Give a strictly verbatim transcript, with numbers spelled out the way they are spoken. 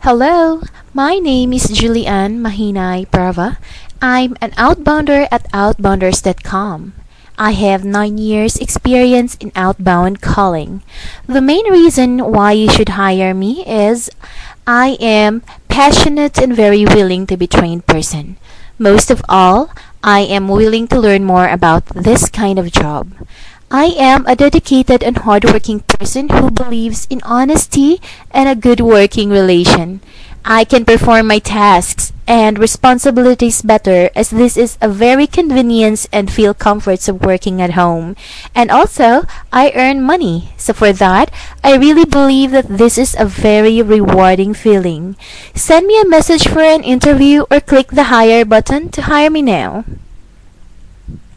Hello, my name is Julianne Mahinay Prava. I'm an outbounder at outbounders dot com. I have nine years experience in outbound calling. The main reason why you should hire me is I am passionate and very willing to be trained person. Most of all, I am willing to learn more about this kind of job. I am a dedicated and hardworking person who believes in honesty and a good working relation. I can perform my tasks and responsibilities better as this is a very convenience and feel comforts of working at home. And also, I earn money. So for that, I really believe that this is a very rewarding feeling. Send me a message for an interview or click the hire button to hire me now.